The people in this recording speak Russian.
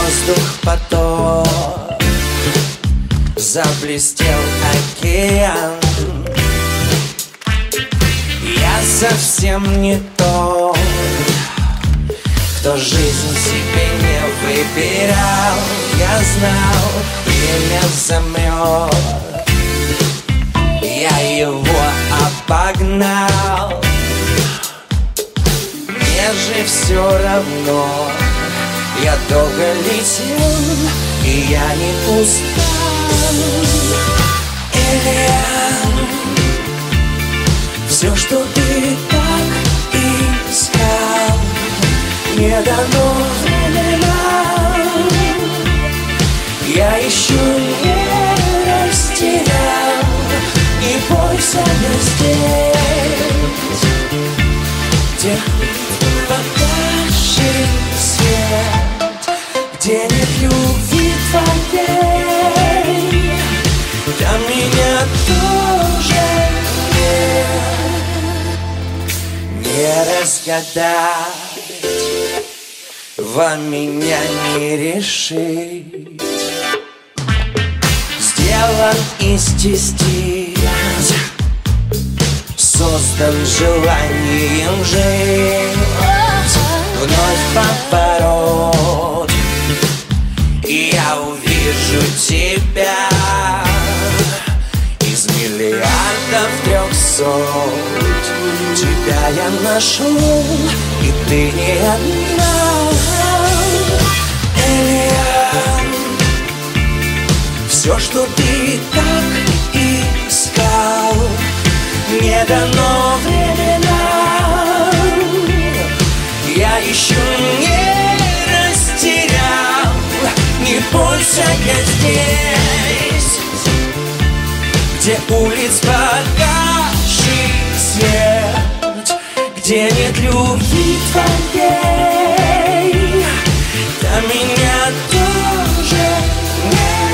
воздух поток, заблестел океан. Я совсем не тот, кто жизнь себе не выбирал. Я знал, время замрет, я его обогнал. Мне же все равно, я долго летел, и я не устал. Элиан, все, что ты так искал, не дано временам. Я еще не растерял, не бойся, я здесь, где погасший свет, где нет любви твоей, там меня тоже нет. Не разгадать, вам меня не решить. Сделан из частиц, создан желанием жить. Вновь поворот, и я увижу тебя из миллиардов 300. Тебя я нашел, и ты не одна. Элиан, все, что ты так искал, не дано временам. Я еще не растерял, не бойся, я здесь, где улиц погасший свет, где нет любви твоей, там меня тоже нет.